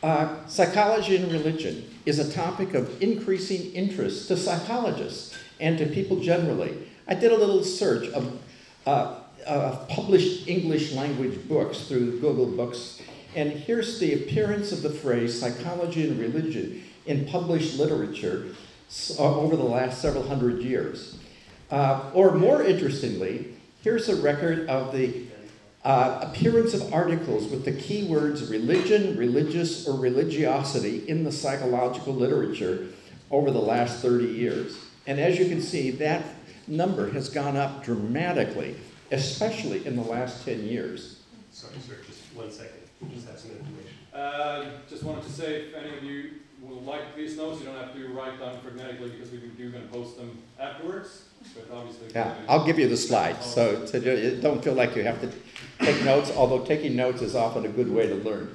Psychology and religion is a topic of increasing interest to psychologists and to people generally. I did a little search of published English language books through Google Books, and here's the appearance of the phrase psychology and religion in published literature over the last several hundred years. Or more interestingly, here's a record of the appearance of articles with the keywords religion, religious, or religiosity in the psychological literature over the last 30 years. And as you can see, that number has gone up dramatically, especially in the last 10 years. Sorry, sir, just 1 second. We just have some information. Just wanted to say, if any of you would like these notes, you don't have to write down phonetically because we do going to post them afterwards. But obviously, yeah, I'll give you the slides, so don't feel like you have to take notes, although taking notes is often a good way to learn.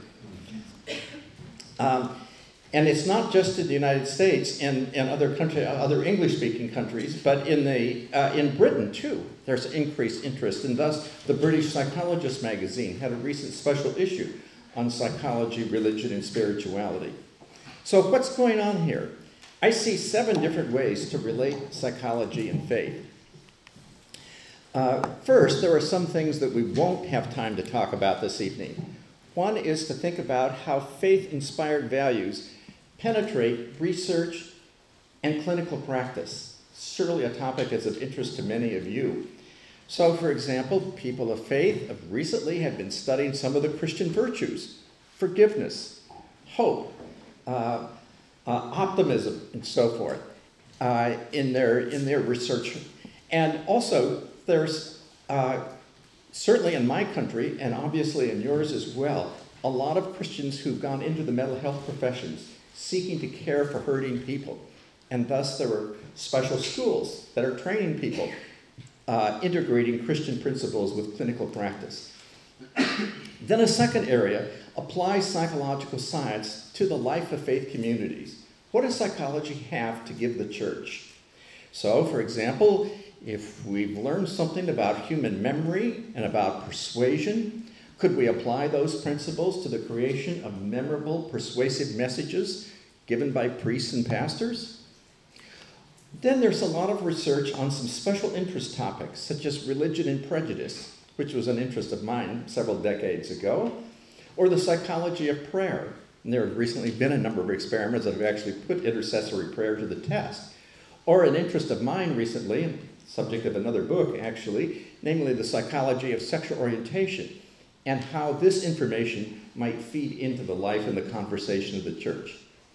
And it's not just in the United States and other English-speaking countries, but in Britain too. There's increased interest, and thus the British Psychologist magazine had a recent special issue on psychology, religion, and spirituality. So what's going on here? I see 7 different ways to relate psychology and faith. First, there are some things that we won't have time to talk about this evening. One is to think about how faith-inspired values penetrate research and clinical practice. Surely a topic that's of interest to many of you. So, for example, people of faith recently have been studying some of the Christian virtues, forgiveness, hope, optimism, and so forth, in their research. And also, there's certainly in my country, and obviously in yours as well, a lot of Christians who've gone into the mental health professions seeking to care for hurting people. And thus there are special schools that are training people, integrating Christian principles with clinical practice. Then a second area applies psychological science to the life of faith communities. What does psychology have to give the church? So, for example, if we've learned something about human memory and about persuasion, could we apply those principles to the creation of memorable, persuasive messages given by priests and pastors? Then there's a lot of research on some special interest topics, such as religion and prejudice, which was an interest of mine several decades ago, or the psychology of prayer. And there have recently been a number of experiments that have actually put intercessory prayer to the test. Or an interest of mine recently, subject of another book actually, namely the psychology of sexual orientation, and how this information might feed into the life and the conversation of the church.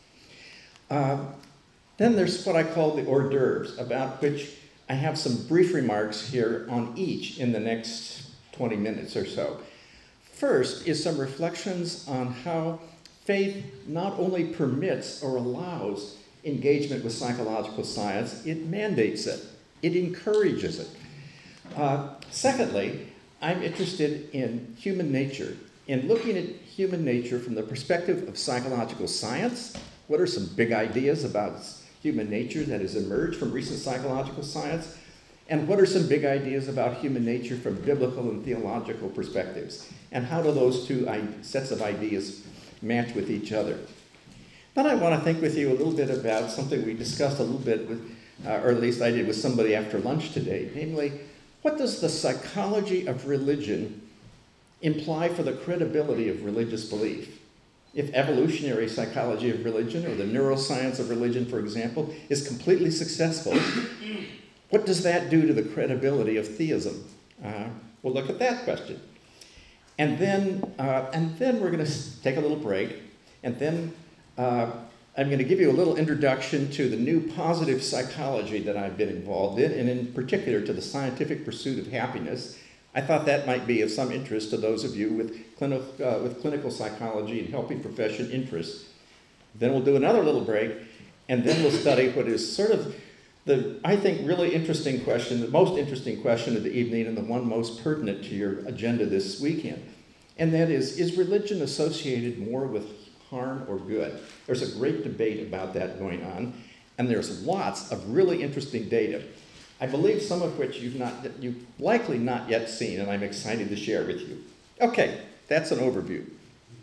Then there's what I call the hors d'oeuvres, about which I have some brief remarks here on each in the next 20 minutes or so. First is some reflections on how faith not only permits or allows engagement with psychological science, it mandates it. It encourages it. Secondly, I'm interested in human nature, in looking at human nature from the perspective of psychological science. What are some big ideas about human nature that has emerged from recent psychological science? And what are some big ideas about human nature from biblical and theological perspectives? And how do those two sets of ideas match with each other? Then I want to think with you a little bit about something we discussed a little bit with, or at least I did with somebody after lunch today, namely, what does the psychology of religion imply for the credibility of religious belief? If evolutionary psychology of religion, or the neuroscience of religion, for example, is completely successful, what does that do to the credibility of theism? We'll look at that question. And then we're going to take a little break, and then I'm going to give you a little introduction to the new positive psychology that I've been involved in, and in particular to the scientific pursuit of happiness. I thought that might be of some interest to those of you with clinical psychology and helping profession interests. Then we'll do another little break, and then we'll study what is sort of the, I think, really interesting question, the most interesting question of the evening and the one most pertinent to your agenda this weekend. And that is religion associated more with harm or good? There's a great debate about that going on, and there's lots of really interesting data. I believe some of which you've likely not yet seen, and I'm excited to share with you. Okay, that's an overview.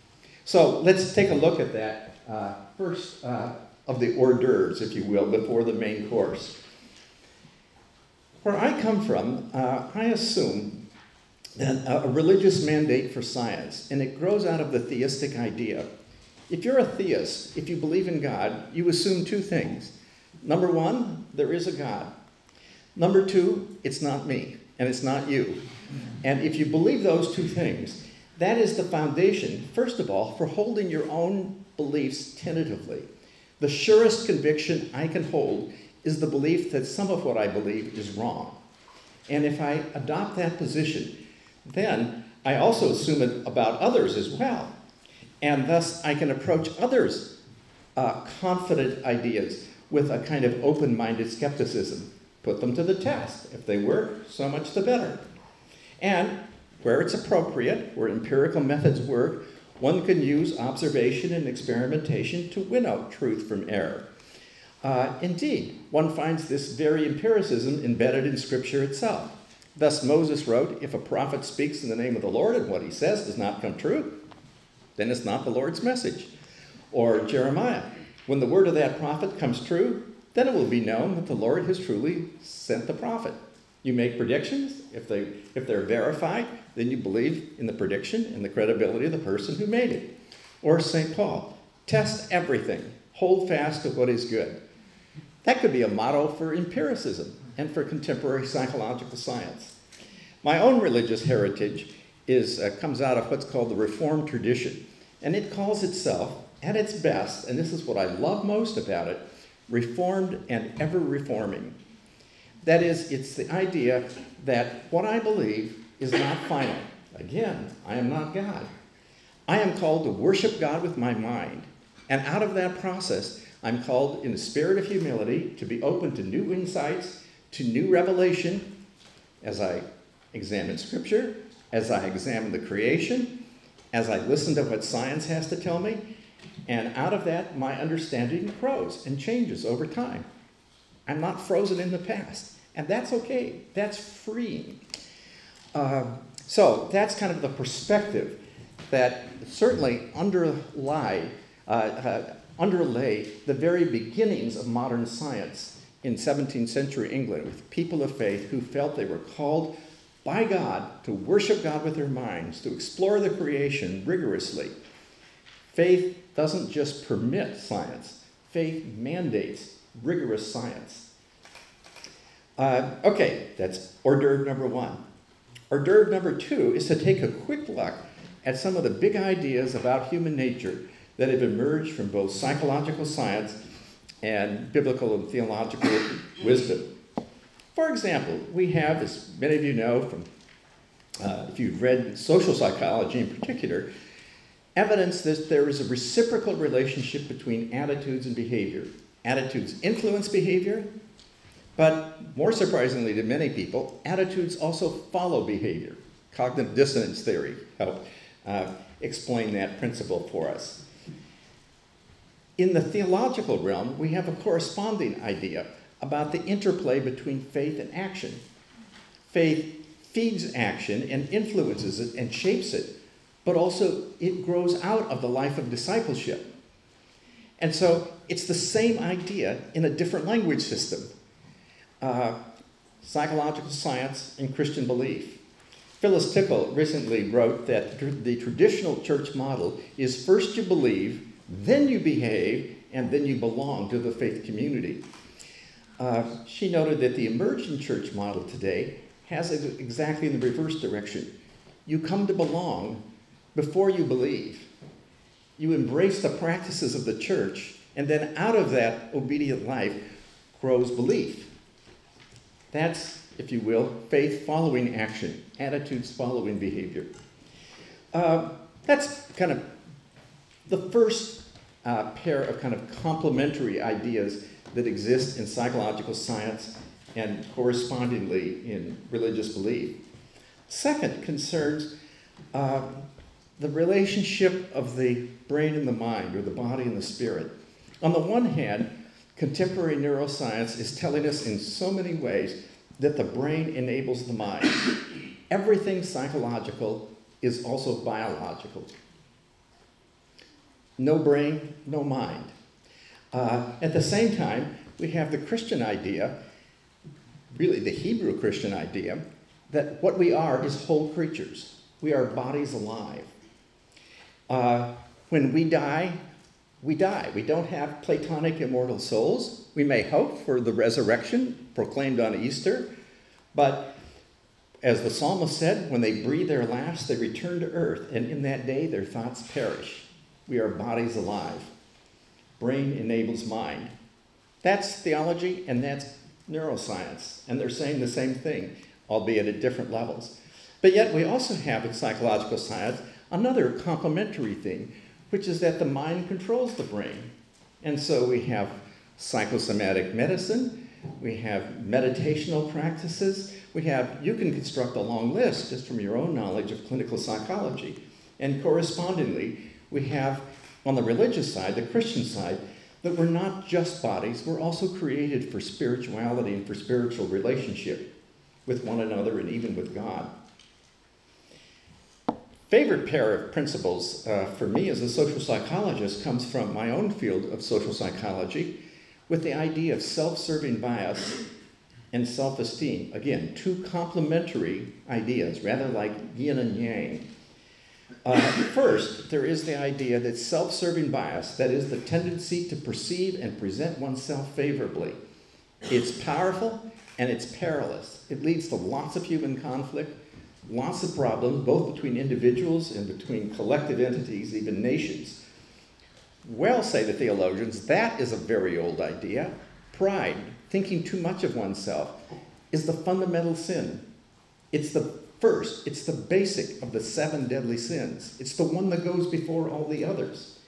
So let's take a look at that first of the hors d'oeuvres, if you will, before the main course. Where I come from, I assume that a religious mandate for science, and it grows out of the theistic idea. If you're a theist, if you believe in God, you assume two things. Number one, there is a God. Number two, it's not me, and it's not you. And if you believe those two things, that is the foundation, first of all, for holding your own beliefs tentatively. The surest conviction I can hold is the belief that some of what I believe is wrong. And if I adopt that position, then I also assume it about others as well. And thus I can approach others' confident ideas with a kind of open-minded skepticism. Put them to the test. If they work, so much the better. And where it's appropriate, where empirical methods work, one can use observation and experimentation to winnow truth from error. Indeed, one finds this very empiricism embedded in Scripture itself. Thus Moses wrote, if a prophet speaks in the name of the Lord and what he says does not come true, then it's not the Lord's message. Or Jeremiah, when the word of that prophet comes true, then it will be known that the Lord has truly sent the prophet. You make predictions. If they're verified, then you believe in the prediction and the credibility of the person who made it. Or St. Paul, test everything. Hold fast to what is good. That could be a motto for empiricism and for contemporary psychological science. My own religious heritage comes out of what's called the Reformed tradition. And it calls itself, at its best, and this is what I love most about it, reformed and ever reforming. That is, it's the idea that what I believe is not final. Again, I am not God. I am called to worship God with my mind. And out of that process, I'm called in a spirit of humility to be open to new insights, to new revelation, as I examine Scripture, as I examine the creation, as I listen to what science has to tell me. And out of that, my understanding grows and changes over time. I'm not frozen in the past. And that's okay. That's freeing. So that's kind of the perspective that certainly underlay the very beginnings of modern science in 17th century England, with people of faith who felt they were called by God to worship God with their minds, to explore the creation rigorously. Faith doesn't just permit science. Faith mandates rigorous science. Okay, that's hors d'oeuvre number one. Hors d'oeuvre number two is to take a quick look at some of the big ideas about human nature that have emerged from both psychological science and biblical and theological wisdom. For example, we have, as many of you know, from if you've read social psychology in particular, evidence that there is a reciprocal relationship between attitudes and behavior. Attitudes influence behavior, but more surprisingly to many people, attitudes also follow behavior. Cognitive dissonance theory helped explain that principle for us. In the theological realm, we have a corresponding idea about the interplay between faith and action. Faith feeds action and influences it and shapes it, but also it grows out of the life of discipleship. And so it's the same idea in a different language system. Psychological science and Christian belief. Phyllis Tickle recently wrote that the traditional church model is first you believe, then you behave, and then you belong to the faith community. She noted that the emergent church model today has it exactly in the reverse direction. You come to belong before you believe. You embrace the practices of the church, and then out of that obedient life grows belief. That's, if you will, faith following action, attitudes following behavior. That's kind of the first pair of kind of complementary ideas that exist in psychological science and correspondingly in religious belief. Second concerns the relationship of the brain and the mind, or the body and the spirit. On the one hand, contemporary neuroscience is telling us in so many ways that the brain enables the mind. Everything psychological is also biological. no brain, no mind. At the same time, we have the Christian idea, really the Hebrew Christian idea, that what we are is whole creatures. We are bodies alive. When we die, we die. We don't have Platonic immortal souls. We may hope for the resurrection proclaimed on Easter, but as the psalmist said, when they breathe their last, they return to earth, and in that day their thoughts perish. We are bodies alive. Brain enables mind. That's theology, and that's neuroscience, and they're saying the same thing, albeit at different levels. But yet we also have in psychological science another complementary thing, which is that the mind controls the brain. And so we have psychosomatic medicine, we have meditational practices, you can construct a long list just from your own knowledge of clinical psychology. And correspondingly, we have on the religious side, the Christian side, that we're not just bodies, we're also created for spirituality and for spiritual relationship with one another and even with God. Favorite pair of principles for me as a social psychologist comes from my own field of social psychology with the idea of self-serving bias and self-esteem. Again, two complementary ideas, rather like yin and yang. First, there is the idea that self-serving bias, that is the tendency to perceive and present oneself favorably. It's powerful and it's perilous. It leads to lots of human conflict, lots of problems, both between individuals and between collective entities, even nations. Well, say the theologians, that is a very old idea. Pride, thinking too much of oneself, is the fundamental sin. It's the first, it's the basic of the 7 deadly sins. It's the one that goes before all the others.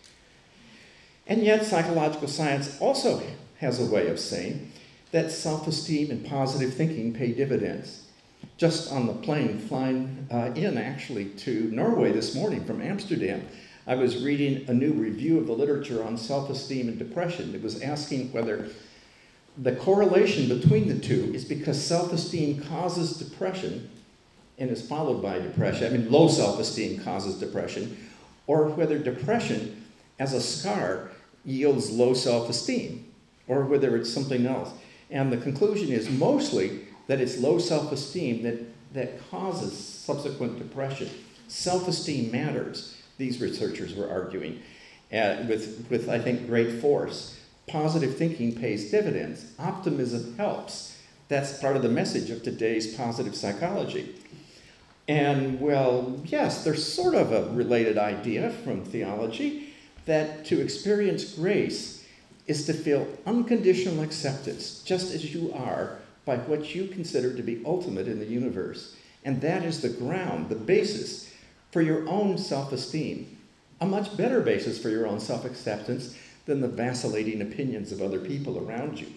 And yet, psychological science also has a way of saying that self-esteem and positive thinking pay dividends. Just on the plane flying in, actually, to Norway this morning from Amsterdam, I was reading a new review of the literature on self-esteem and depression. It was asking whether the correlation between the two is because self-esteem causes depression and is followed by depression. Low self-esteem causes depression, or whether depression as a scar yields low self-esteem, or whether it's something else. And the conclusion is mostly that it's low self-esteem that causes subsequent depression. Self-esteem matters, these researchers were arguing, with I think, great force. Positive thinking pays dividends. Optimism helps. That's part of the message of today's positive psychology. And, well, yes, there's sort of a related idea from theology that to experience grace is to feel unconditional acceptance, just as you are, by what you consider to be ultimate in the universe. And that is the ground, the basis for your own self-esteem, a much better basis for your own self-acceptance than the vacillating opinions of other people around you.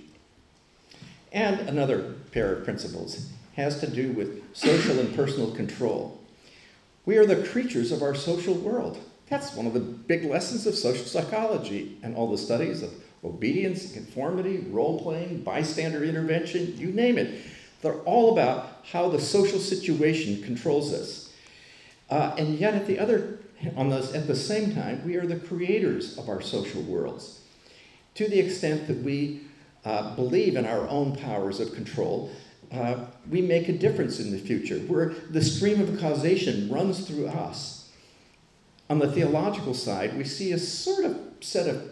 And another pair of principles has to do with social and personal control. We are the creatures of our social world. That's one of the big lessons of social psychology and all the studies of obedience, conformity, role-playing, bystander intervention, you name it. They're all about how the social situation controls us. And yet at the same time, we are the creators of our social worlds. To the extent that we believe in our own powers of control, we make a difference in the future, where the stream of causation runs through us. On the theological side, we see a sort of set of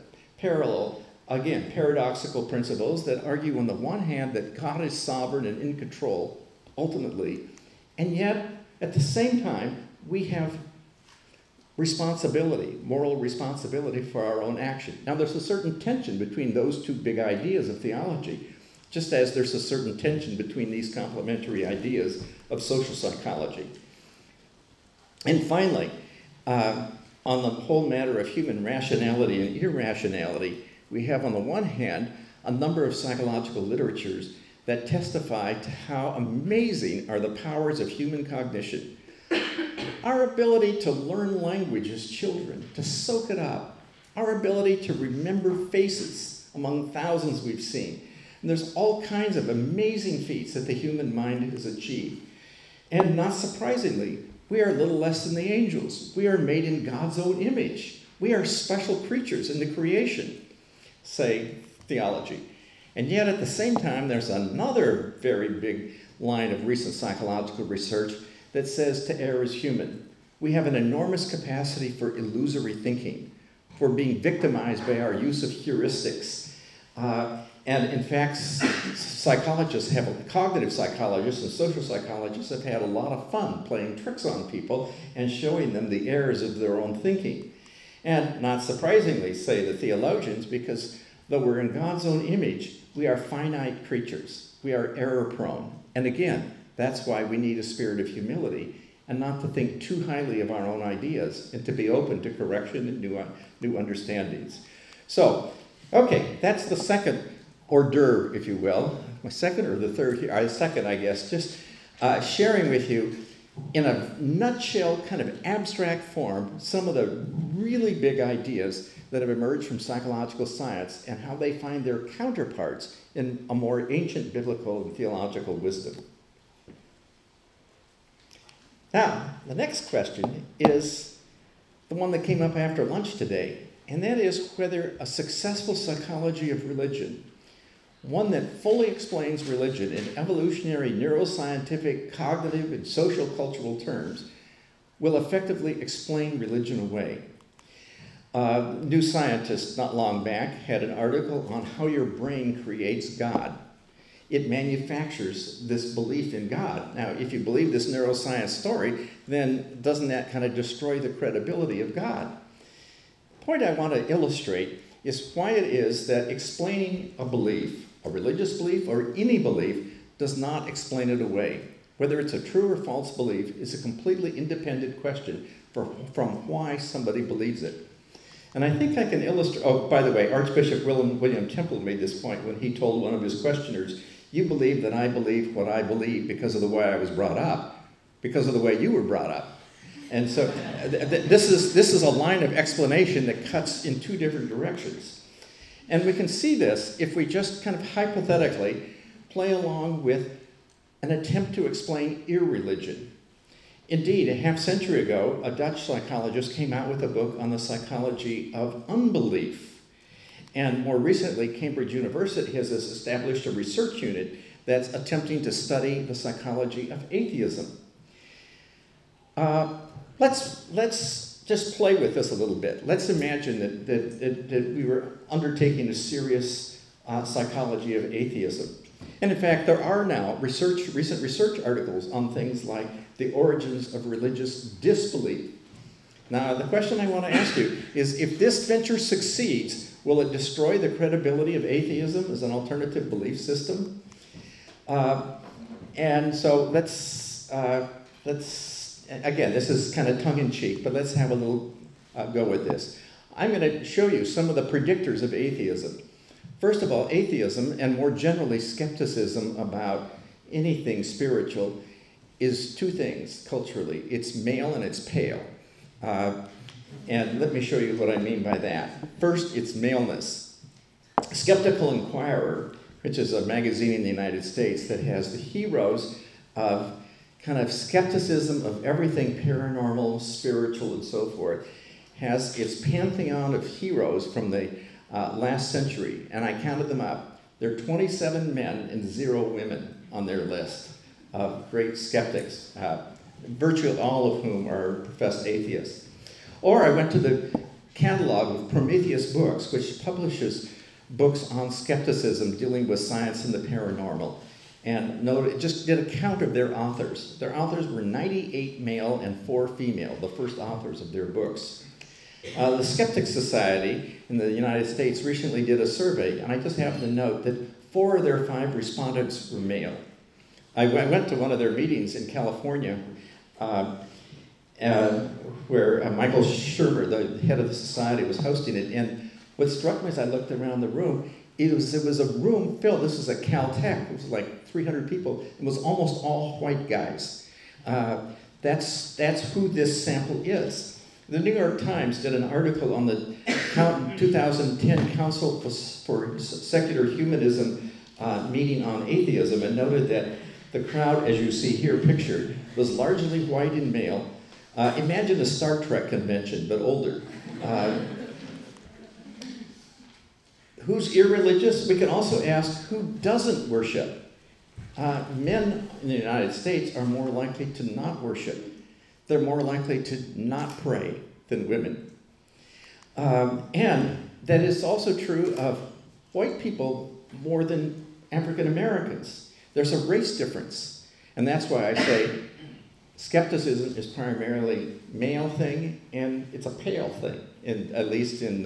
paradoxical principles that argue on the one hand that God is sovereign and in control, ultimately, and yet, at the same time, we have responsibility, moral responsibility for our own action. Now, there's a certain tension between those two big ideas of theology, just as there's a certain tension between these complementary ideas of social psychology. And finally, on the whole matter of human rationality and irrationality, we have on the one hand a number of psychological literatures that testify to how amazing are the powers of human cognition. Our ability to learn language as children, to soak it up, our ability to remember faces among thousands we've seen. And there's all kinds of amazing feats that the human mind has achieved. And not surprisingly, we are little less than the angels. We are made in God's own image. We are special creatures in the creation, say theology. And yet at the same time, there's another very big line of recent psychological research that says to err is human. We have an enormous capacity for illusory thinking, for being victimized by our use of heuristics. And in fact, cognitive psychologists and social psychologists have had a lot of fun playing tricks on people and showing them the errors of their own thinking. And not surprisingly, say the theologians, because though we're in God's own image, we are finite creatures. We are error-prone. And again, that's why we need a spirit of humility and not to think too highly of our own ideas and to be open to correction and new understandings. So, okay, that's the second hors d'oeuvre, if you will. My second or the third here? Second, I guess. Just sharing with you in a nutshell, kind of abstract form, some of the really big ideas that have emerged from psychological science and how they find their counterparts in a more ancient biblical and theological wisdom. Now, the next question is the one that came up after lunch today, and that is whether a successful psychology of religion, one that fully explains religion in evolutionary, neuroscientific, cognitive, and social cultural terms, will effectively explain religion away. New Scientist, not long back, had an article on how your brain creates God. It manufactures this belief in God. Now, if you believe this neuroscience story, then doesn't that kind of destroy the credibility of God? The point I want to illustrate is why it is that explaining a belief, a religious belief or any belief, does not explain it away. Whether it's a true or false belief is a completely independent question from why somebody believes it. And I think I can illustrate, oh, by the way, Archbishop William Temple made this point when he told one of his questioners, you believe that I believe what I believe because of the way I was brought up, because of the way you were brought up. And so this is a line of explanation that cuts in two different directions. And we can see this if we just kind of hypothetically play along with an attempt to explain irreligion. Indeed, a half century ago, a Dutch psychologist came out with a book on the psychology of unbelief. And more recently, Cambridge University has established a research unit that's attempting to study the psychology of atheism. Let's just play with this a little bit. Let's imagine that we were undertaking a serious psychology of atheism. And in fact, there are now recent research articles on things like the origins of religious disbelief. Now, the question I want to ask you is, if this venture succeeds, will it destroy the credibility of atheism as an alternative belief system? And so let's again, this is kind of tongue-in-cheek, but let's have a little go with this. I'm going to show you some of the predictors of atheism. First of all, atheism, and more generally skepticism about anything spiritual, is two things culturally. It's male and it's pale. And let me show you what I mean by that. First, it's maleness. Skeptical Inquirer, which is a magazine in the United States that has the heroes of kind of skepticism of everything paranormal, spiritual, and so forth, has its pantheon of heroes from the last century, and I counted them up. There are 27 men and 0 women on their list of great skeptics, virtually all of whom are professed atheists. Or I went to the catalog of Prometheus Books, which publishes books on skepticism dealing with science and the paranormal, and just did a count of their authors. Their authors were 98 male and 4 female, the first authors of their books. The Skeptics Society in the United States recently did a survey, and I just happen to note that 4 of their 5 respondents were male. I went to one of their meetings in California where Michael Shermer, the head of the society, was hosting it, and what struck me as I looked around the room, it was a room filled, this was a Caltech, it was like 300 people, it was almost all white guys. That's who this sample is. The New York Times did an article on the 2010 Council for Secular Humanism meeting on atheism, and noted that the crowd, as you see here pictured, was largely white and male. Imagine a Star Trek convention, but older. Who's irreligious? We can also ask who doesn't worship. Men in the United States are more likely to not worship. They're more likely to not pray than women. And that is also true of white people more than African Americans. There's a race difference. And that's why I say skepticism is primarily male thing, and it's a pale thing, at least in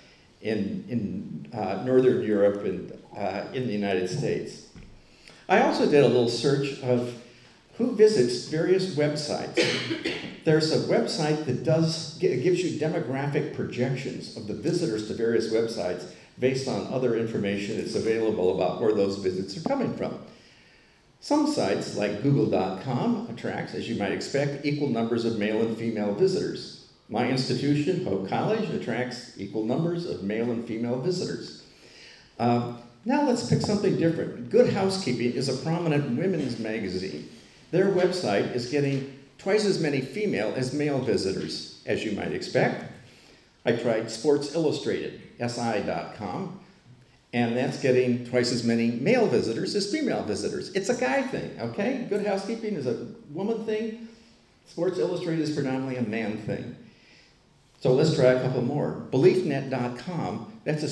Northern Europe and in the United States. I also did a little search of who visits various websites. There's a website that gives you demographic projections of the visitors to various websites based on other information that's available about where those visits are coming from. Some sites, like Google.com, attracts, as you might expect, equal numbers of male and female visitors. My institution, Hope College, attracts equal numbers of male and female visitors. Now let's pick something different. Good Housekeeping is a prominent women's magazine. Their website is getting twice as many female as male visitors, as you might expect. I tried Sports Illustrated, SI.com, and that's getting twice as many male visitors as female visitors. It's a guy thing, okay? Good Housekeeping is a woman thing. Sports Illustrated is predominantly a man thing. So let's try a couple more. BeliefNet.com, that's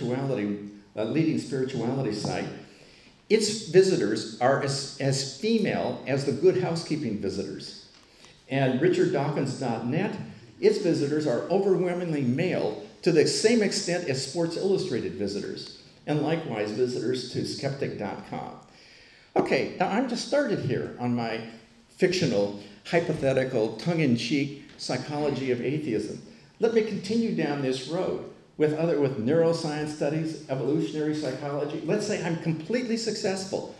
a leading spirituality site. Its visitors are as female as the Good Housekeeping visitors. And RichardDawkins.net, its visitors are overwhelmingly male to the same extent as Sports Illustrated visitors, and likewise visitors to Skeptic.com. Okay, now I'm just started here on my fictional, hypothetical, tongue-in-cheek psychology of atheism. Let me continue down this road with neuroscience studies, evolutionary psychology. Let's say I'm completely successful.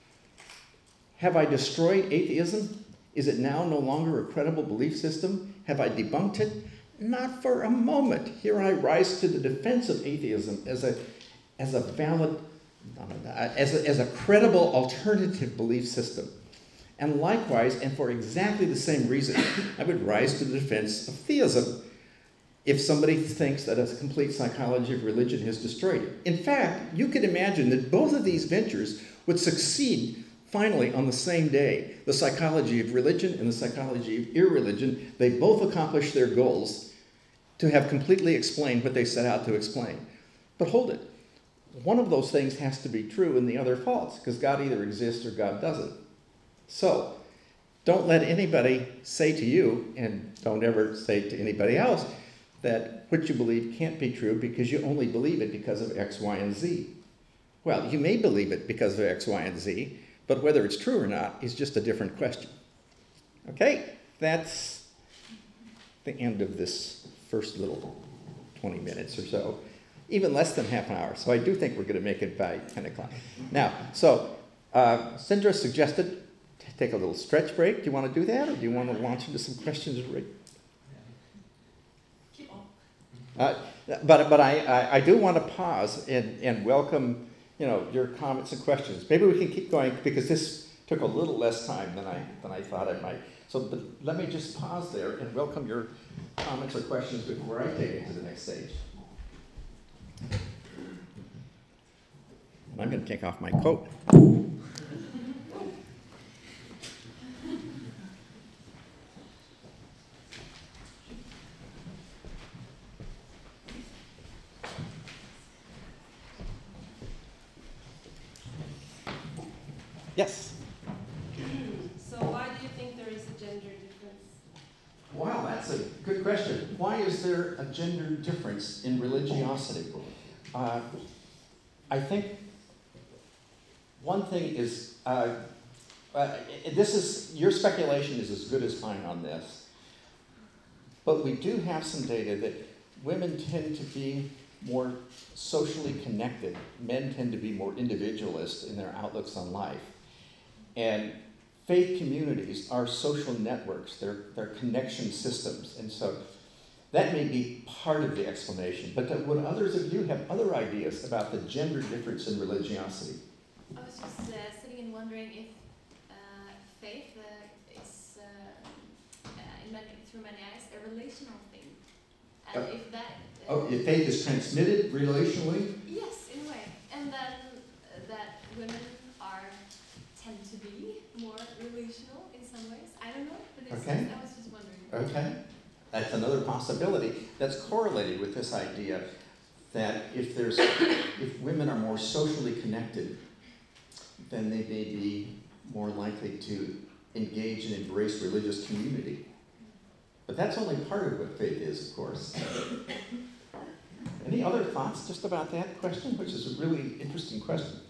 Have I destroyed atheism? Is it now no longer a credible belief system? Have I debunked it? Not for a moment. Here I rise to the defense of atheism as a valid, as a credible alternative belief system. And likewise, and for exactly the same reason, I would rise to the defense of theism if somebody thinks that a complete psychology of religion has destroyed it. In fact, you could imagine that both of these ventures would succeed finally on the same day. The psychology of religion and the psychology of irreligion, they both accomplish their goals to have completely explained what they set out to explain. But hold it. One of those things has to be true and the other false, because God either exists or God doesn't. So, don't let anybody say to you, and don't ever say to anybody else, that what you believe can't be true because you only believe it because of X, Y, and Z. Well, you may believe it because of X, Y, and Z, but whether it's true or not is just a different question. Okay? That's the end of this first little 20 minutes or so. Even less than half an hour. So I do think we're going to make it by 10 o'clock. Now, so Sindra suggested take a little stretch break. Do you want to do that, or do you want to launch into some questions? Keep on. But I do want to pause and welcome your comments and questions. Maybe we can keep going because this took a little less time than I thought it might. So let me just pause there and welcome your comments or questions before I take it to the next stage. I'm going to take off my coat. Yes? So why do you think there is a gender difference? Wow, that's a good question. Why is there a gender difference in religiosity? I think one thing is, your speculation is as good as mine on this, but we do have some data that women tend to be more socially connected. Men tend to be more individualist in their outlooks on life. And faith communities are social networks. They're connection systems. And so that may be part of the explanation. But would others of you have other ideas about the gender difference in religiosity? I was just sitting and wondering if faith is, through many eyes, a relational thing. And if that... If faith is transmitted relationally? Yes, in a way. And then that women tend to be more relational in some ways. I don't know, but it's Okay. I was just wondering. Okay. That's another possibility that's correlated with this idea that if women are more socially connected, then they may be more likely to engage and embrace religious community. But that's only part of what faith is, of course. Any other thoughts just about that question, which is a really interesting question?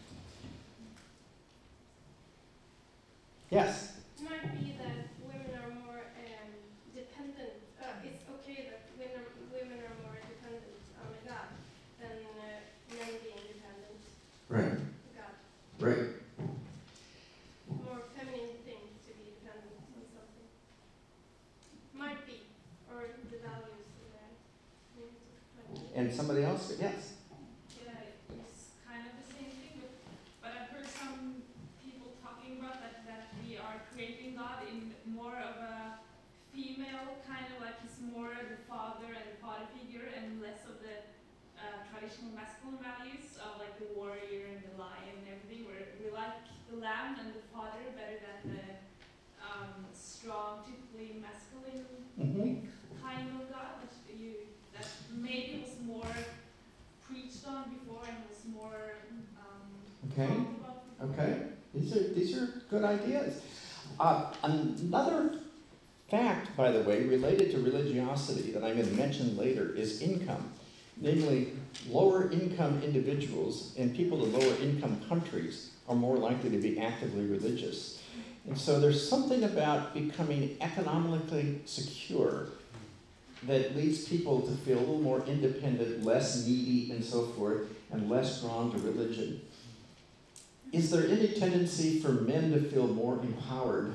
Yes? It might be that women are more dependent. It's okay that women are more dependent on God than men being dependent Right. on God. Right. More feminine thing to be dependent on something. Might be, or the values there. And somebody else? Yes? Yeah, it's kind of the same thing, but I've heard some people talking about that we are creating God in more of a female, kind of like he's more the father and the father figure and less of the traditional masculine values of like the warrior and the lion and everything, where we like the lamb and the father better than the strong, typically masculine Mm-hmm. kind of God that maybe was more preached on before and was more Okay. talked about before. Okay. These are good ideas. Another fact, by the way, related to religiosity that I'm going to mention later is income. Namely, lower income individuals and people in lower income countries are more likely to be actively religious. And so there's something about becoming economically secure that leads people to feel a little more independent, less needy, and so forth, and less drawn to religion. Is there any tendency for men to feel more empowered,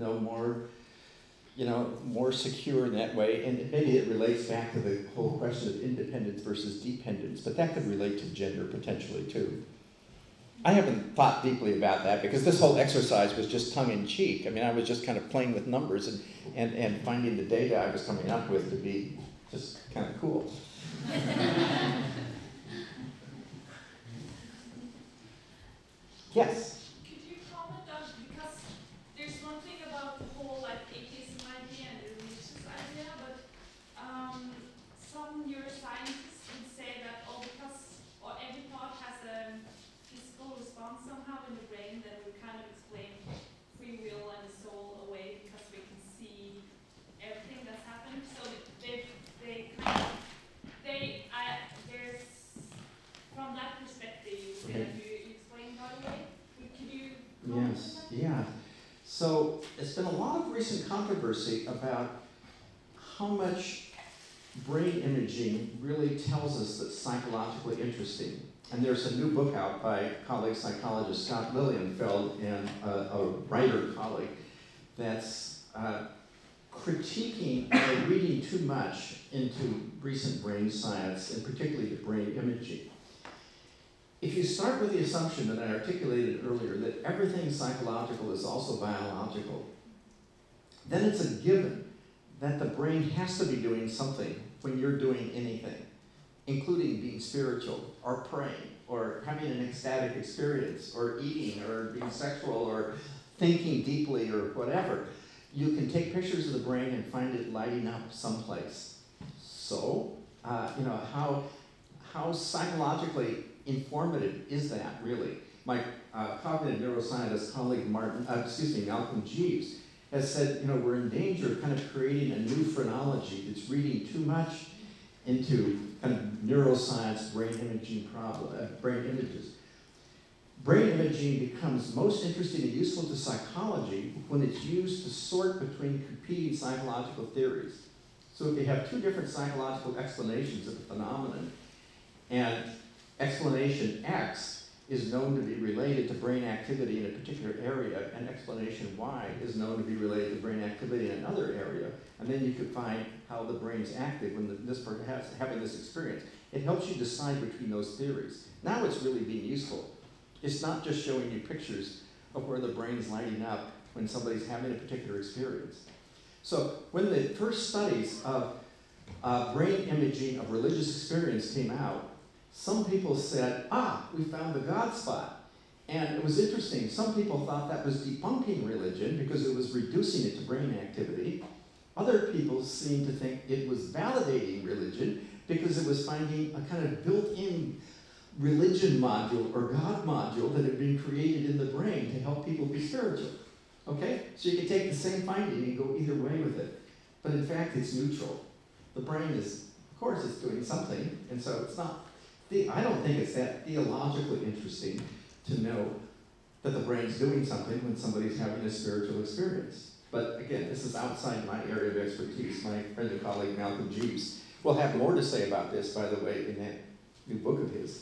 more secure in that way? And maybe it relates back to the whole question of independence versus dependence, but that could relate to gender potentially too. I haven't thought deeply about that because this whole exercise was just tongue-in-cheek. I mean, I was just kind of playing with numbers and finding the data I was coming up with to be just kind of cool. Yes? Could you comment on, because there's one thing about the whole like atheism idea and the religious idea, but some neuroscientists would say that because every thought has a physical response somehow in the brain, that would kind of explain free will and the soul away because we can see everything that's happened. So there's from that perspective, you say that you explain God away. Could you comment Yes, on that? yeah. So there's been a lot of recent controversy about how much brain imaging really tells us that's psychologically interesting. And there's a new book out by colleague psychologist Scott Lilienfeld and a writer colleague that's critiquing reading too much into recent brain science, and particularly the brain imaging. If you start with the assumption that I articulated earlier, that everything psychological is also biological, then it's a given that the brain has to be doing something when you're doing anything, including being spiritual, or praying, or having an ecstatic experience, or eating, or being sexual, or thinking deeply, or whatever. You can take pictures of the brain and find it lighting up someplace. So, how psychologically informative is that really? My cognitive neuroscientist colleague Malcolm Jeeves has said, we're in danger of kind of creating a new phrenology that's reading too much into kind of neuroscience brain imaging brain images. Brain imaging becomes most interesting and useful to psychology when it's used to sort between competing psychological theories. So if you have two different psychological explanations of a phenomenon, and explanation X is known to be related to brain activity in a particular area, and explanation Y is known to be related to brain activity in another area, and then you could find how the brain's active when this person has having this experience. It helps you decide between those theories. Now it's really being useful. It's not just showing you pictures of where the brain's lighting up when somebody's having a particular experience. So when the first studies of brain imaging of religious experience came out, some people said, we found the God spot. And it was interesting. Some people thought that was debunking religion because it was reducing it to brain activity. Other people seemed to think it was validating religion because it was finding a kind of built-in religion module or God module that had been created in the brain to help people be spiritual. Okay? So you can take the same finding and go either way with it. But in fact, it's neutral. The brain is, of course, it's doing something, and so it's not, I don't think it's that theologically interesting to know that the brain's doing something when somebody's having a spiritual experience. But again, this is outside my area of expertise. My friend and colleague Malcolm Jeeves will have more to say about this, by the way, in that new book of his.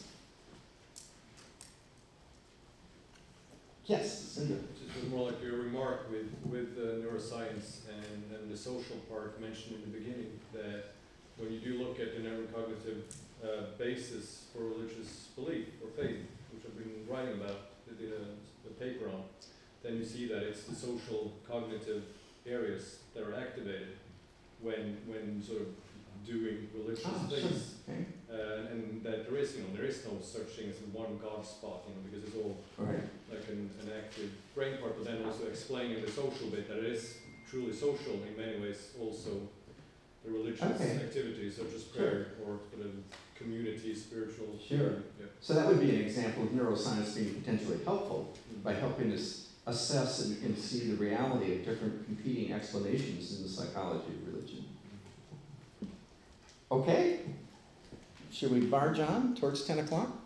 Yes, Cinder. Just more like your remark with neuroscience and the social part mentioned in the beginning, that when you do look at the neurocognitive basis for religious belief or faith, which I've been writing about, did a paper on, then you see that it's the social cognitive areas that are activated when sort of doing religious things. Sure. Okay. And that there is no such thing as one God spot, because it's all Right. like an active brain part, but then also explaining the social bit, that it is truly social in many ways, also the religious activities such as prayer or the community, spiritual. Sure. Yeah. So that would be an example of neuroscience being potentially helpful by helping us assess and see the reality of different competing explanations in the psychology of religion. Okay? Should we barge on towards 10 o'clock?